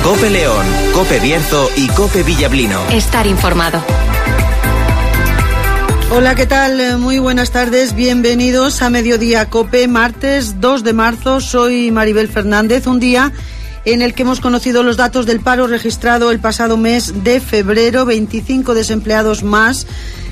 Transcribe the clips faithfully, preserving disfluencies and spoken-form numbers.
COPE León, COPE Bierzo y COPE Villablino. Estar informado. Hola, ¿qué tal? Muy buenas tardes, bienvenidos a Mediodía COPE, martes dos de marzo. Soy Maribel Fernández, un día en el que hemos conocido los datos del paro registrado el pasado mes de febrero, veinticinco desempleados más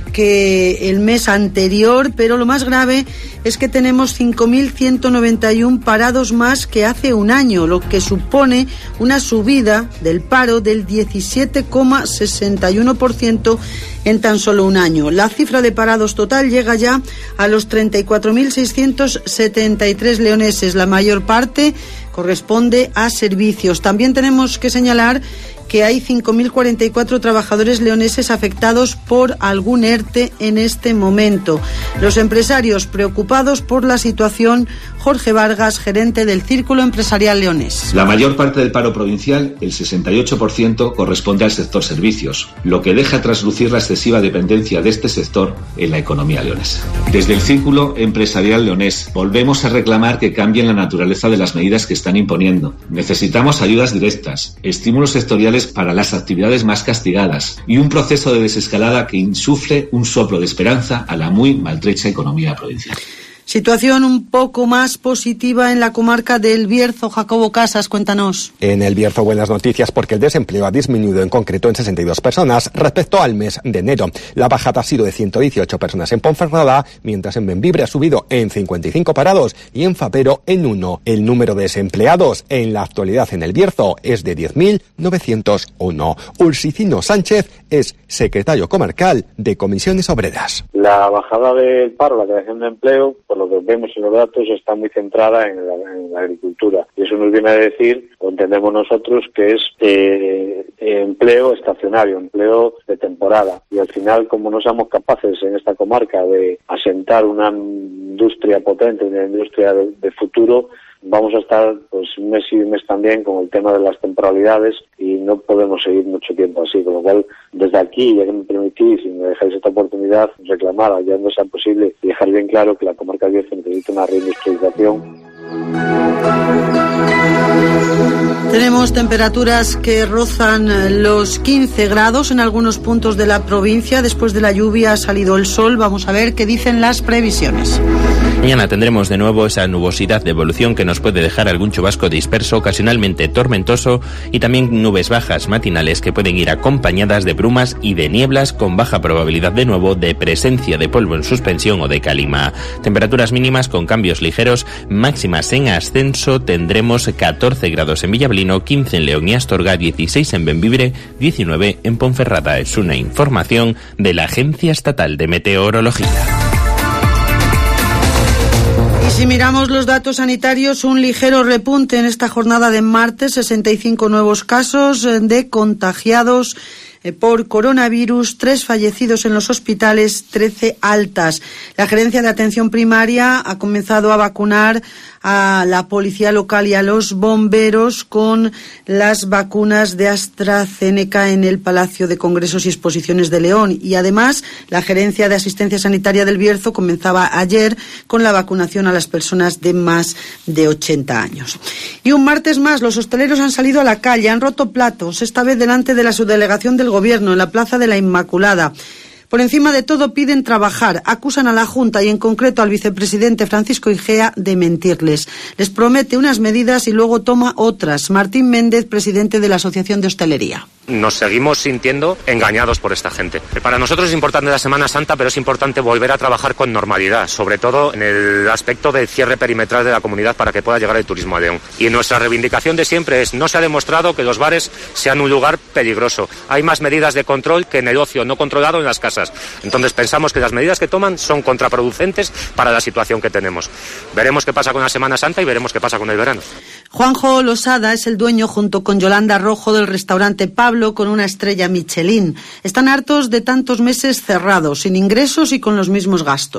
que el mes anterior, pero lo más grave es que tenemos cinco mil ciento noventa y uno parados más que hace un año, lo que supone una subida del paro del diecisiete coma sesenta y uno por ciento en tan solo un año. La cifra de parados total llega ya a los treinta y cuatro mil seiscientos setenta y tres leoneses, la mayor parte corresponde a servicios. También tenemos que señalar que hay cinco mil cuarenta y cuatro trabajadores leoneses afectados por algún ERTE en este momento. Los empresarios preocupados por la situación. Jorge Vargas, gerente del Círculo Empresarial Leonés. La mayor parte del paro provincial, el sesenta y ocho por ciento, corresponde al sector servicios, lo que deja traslucir la excesiva dependencia de este sector en la economía leonesa. Desde el Círculo Empresarial Leonés volvemos a reclamar que cambien la naturaleza de las medidas que están imponiendo. Necesitamos ayudas directas, estímulos sectoriales para las actividades más castigadas y un proceso de desescalada que insufle un soplo de esperanza a la muy maltrecha economía provincial. Situación un poco más positiva en la comarca del Bierzo. Jacobo Casas, cuéntanos. En el Bierzo buenas noticias porque el desempleo ha disminuido en concreto en sesenta y dos personas respecto al mes de enero. La bajada ha sido de ciento dieciocho personas en Ponferrada, mientras en Bembibre ha subido en cincuenta y cinco parados y en Fapero en uno. El número de desempleados en la actualidad en el Bierzo es de diez mil novecientos uno. Ursicino Sánchez es secretario comarcal de Comisiones Obreras. La bajada del paro, la creación de empleo, por lo que vemos en los datos, está muy centrada en la, en la agricultura. Y eso nos viene a decir, o entendemos nosotros, que es eh, empleo estacionario, empleo de temporada. Y al final, como no somos capaces en esta comarca de asentar una industria potente, una industria de, de futuro, vamos a estar pues un mes y un mes también con el tema de las temporalidades y no podemos seguir mucho tiempo así, con lo cual desde aquí, ya que me permitís y me dejáis esta oportunidad, reclamar allá donde sea posible y dejar bien claro que la comarca de Bierzo necesita una reindustrialización. Tenemos temperaturas que rozan los quince grados en algunos puntos de la provincia. Después de la lluvia ha salido el sol. Vamos a ver qué dicen las previsiones. Mañana tendremos de nuevo esa nubosidad de evolución que nos puede dejar algún chubasco disperso, ocasionalmente tormentoso, y también nubes bajas matinales que pueden ir acompañadas de brumas y de nieblas, con baja probabilidad de nuevo de presencia de polvo en suspensión o de calima. Temperaturas mínimas con cambios ligeros, máximas en ascenso. Tendremos catorce grados en Villablino, quince en León y Astorga, dieciséis en Bembibre, diecinueve en Ponferrada. Es una información de la Agencia Estatal de Meteorología. Si miramos los datos sanitarios, un ligero repunte en esta jornada de martes, sesenta y cinco nuevos casos de contagiados por coronavirus, tres fallecidos en los hospitales, trece altas. La Gerencia de Atención Primaria ha comenzado a vacunar a la policía local y a los bomberos con las vacunas de AstraZeneca en el Palacio de Congresos y Exposiciones de León. Y además, la Gerencia de Asistencia Sanitaria del Bierzo comenzaba ayer con la vacunación a las personas de más de ochenta años. Y un martes más, los hosteleros han salido a la calle, han roto platos, esta vez delante de la subdelegación del Gobierno en la Plaza de la Inmaculada. Por encima de todo piden trabajar, acusan a la Junta y en concreto al vicepresidente Francisco Igea de mentirles. Les promete unas medidas y luego toma otras. Martín Méndez, presidente de la Asociación de Hostelería. Nos seguimos sintiendo engañados por esta gente. Para nosotros es importante la Semana Santa, pero es importante volver a trabajar con normalidad, sobre todo en el aspecto del cierre perimetral de la comunidad para que pueda llegar el turismo a León. Y nuestra reivindicación de siempre es: no se ha demostrado que los bares sean un lugar peligroso. Hay más medidas de control que en el ocio no controlado en las casas. Entonces pensamos que las medidas que toman son contraproducentes para la situación que tenemos. Veremos qué pasa con la Semana Santa y veremos qué pasa con el verano. Juanjo Losada es el dueño, junto con Yolanda Rojo, del restaurante Pablo, con una estrella Michelin. Están hartos de tantos meses cerrados, sin ingresos y con los mismos gastos.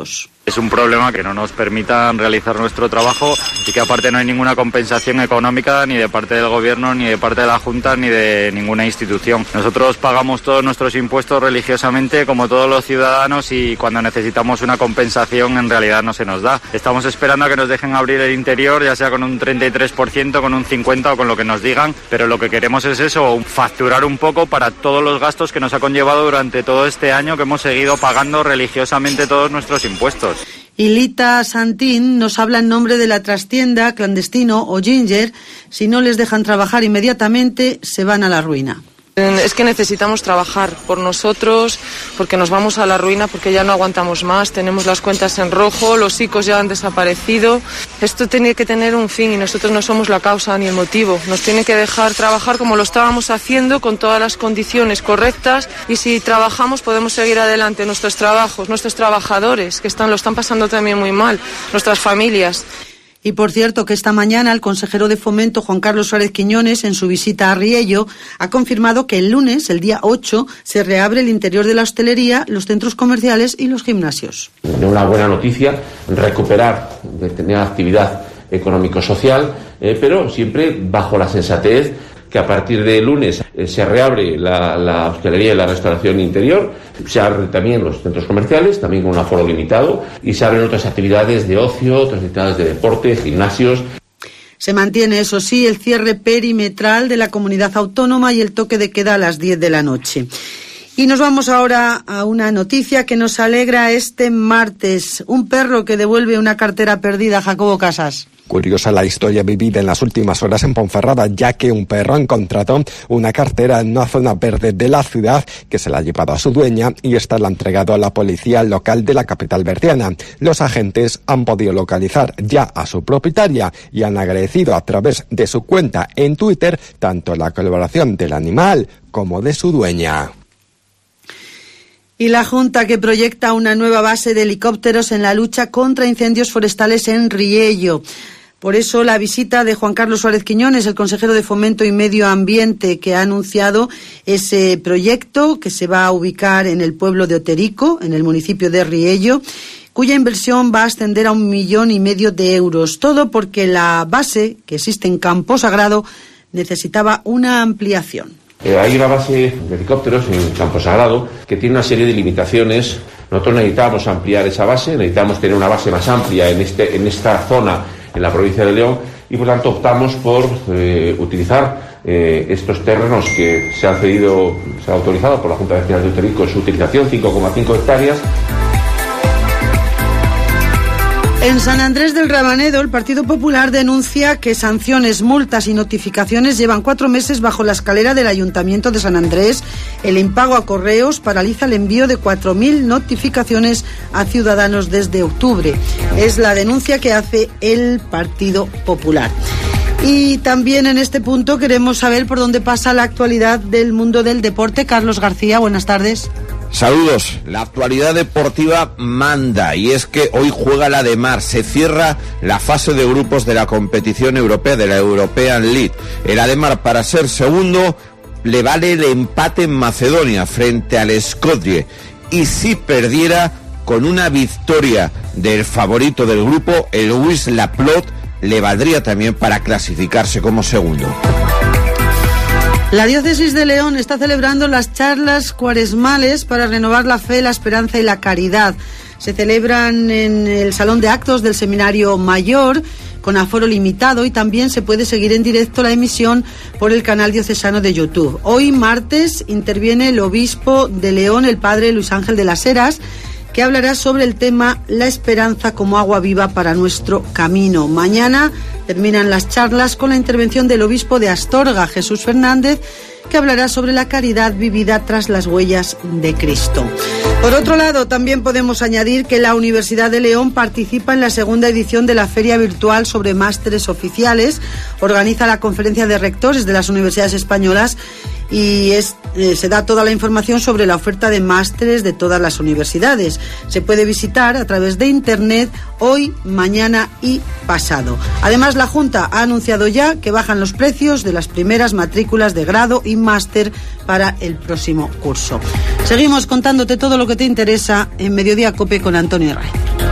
Es un problema que no nos permitan realizar nuestro trabajo y que aparte no hay ninguna compensación económica ni de parte del gobierno, ni de parte de la Junta, ni de ninguna institución. Nosotros pagamos todos nuestros impuestos religiosamente como todos los ciudadanos y cuando necesitamos una compensación en realidad no se nos da. Estamos esperando a que nos dejen abrir el interior, ya sea con un treinta y tres por ciento, con un cincuenta por ciento o con lo que nos digan, pero lo que queremos es eso, facturar un poco para todos los gastos que nos ha conllevado durante todo este año que hemos seguido pagando religiosamente todos nuestros impuestos. Y Lita Santín nos habla en nombre de la trastienda, Clandestino o Ginger. Si no les dejan trabajar inmediatamente, se van a la ruina. Es que necesitamos trabajar por nosotros, porque nos vamos a la ruina, porque ya no aguantamos más, tenemos las cuentas en rojo, los ICOs ya han desaparecido. Esto tiene que tener un fin y nosotros no somos la causa ni el motivo. Nos tiene que dejar trabajar como lo estábamos haciendo, con todas las condiciones correctas, y si trabajamos podemos seguir adelante nuestros trabajos, nuestros trabajadores, que están, lo están pasando también muy mal, nuestras familias. Y por cierto que esta mañana el consejero de Fomento, Juan Carlos Suárez Quiñones, en su visita a Riello, ha confirmado que el lunes, el día ocho, se reabre el interior de la hostelería, los centros comerciales y los gimnasios. Una buena noticia, recuperar determinada actividad económico-social, eh, pero siempre bajo la sensatez que a partir de lunes eh, se reabre la, la hostelería y la restauración interior, se abren también los centros comerciales, también con un aforo limitado, y se abren otras actividades de ocio, otras actividades de deporte, gimnasios. Se mantiene, eso sí, el cierre perimetral de la comunidad autónoma y el toque de queda a las diez de la noche. Y nos vamos ahora a una noticia que nos alegra este martes. Un perro que devuelve una cartera perdida, Jacobo Casas. Curiosa la historia vivida en las últimas horas en Ponferrada, ya que un perro ha encontrado una cartera en una zona verde de la ciudad que se la ha llevado a su dueña y esta la ha entregado a la policía local de la capital berciana. Los agentes han podido localizar ya a su propietaria y han agradecido a través de su cuenta en Twitter tanto la colaboración del animal como de su dueña. Y la Junta, que proyecta una nueva base de helicópteros en la lucha contra incendios forestales en Riello. Por eso la visita de Juan Carlos Suárez Quiñones, el consejero de Fomento y Medio Ambiente, que ha anunciado ese proyecto que se va a ubicar en el pueblo de Oterico, en el municipio de Riello, cuya inversión va a ascender a un millón y medio de euros. Todo porque la base, que existe en Campo Sagrado, necesitaba una ampliación. Eh, hay una base de helicópteros en Campo Sagrado que tiene una serie de limitaciones. Nosotros necesitamos ampliar esa base, necesitamos tener una base más amplia en, este, en esta zona, en la provincia de León, y por tanto optamos por eh, utilizar eh, estos terrenos que se han cedido, se ha autorizado por la Junta Vecinal de Oterico su utilización, cinco coma cinco hectáreas. En San Andrés del Rabanedo, el Partido Popular denuncia que sanciones, multas y notificaciones llevan cuatro meses bajo la escalera del Ayuntamiento de San Andrés. El impago a correos paraliza el envío de cuatro mil notificaciones a ciudadanos desde octubre. Es la denuncia que hace el Partido Popular. Y también en este punto queremos saber por dónde pasa la actualidad del mundo del deporte. Carlos García, buenas tardes. Saludos. La actualidad deportiva manda y es que hoy juega la de Mar. Se cierra la fase de grupos de la competición europea, de la European League. El Ademar, para ser segundo, le vale el empate en Macedonia frente al Skopje. Y si perdiera, con una victoria del favorito del grupo, el Wisła Płock, le valdría también para clasificarse como segundo. La Diócesis de León está celebrando las charlas cuaresmales para renovar la fe, la esperanza y la caridad. Se celebran en el Salón de Actos del Seminario Mayor, con aforo limitado, y también se puede seguir en directo la emisión por el canal diocesano de YouTube. Hoy, martes, interviene el obispo de León, el padre Luis Ángel de las Heras, que hablará sobre el tema la esperanza como agua viva para nuestro camino. Mañana terminan las charlas con la intervención del obispo de Astorga, Jesús Fernández, que hablará sobre la caridad vivida tras las huellas de Cristo. Por otro lado, también podemos añadir que la Universidad de León participa en la segunda edición de la Feria Virtual sobre Másteres Oficiales. Organiza la Conferencia de Rectores de las Universidades Españolas y es, eh, se da toda la información sobre la oferta de másteres de todas las universidades. Se puede visitar a través de Internet hoy, mañana y pasado. Además, la Junta ha anunciado ya que bajan los precios de las primeras matrículas de grado y máster para el próximo curso. Seguimos contándote todo lo que te interesa en Mediodía COPE con Antonio Herrera.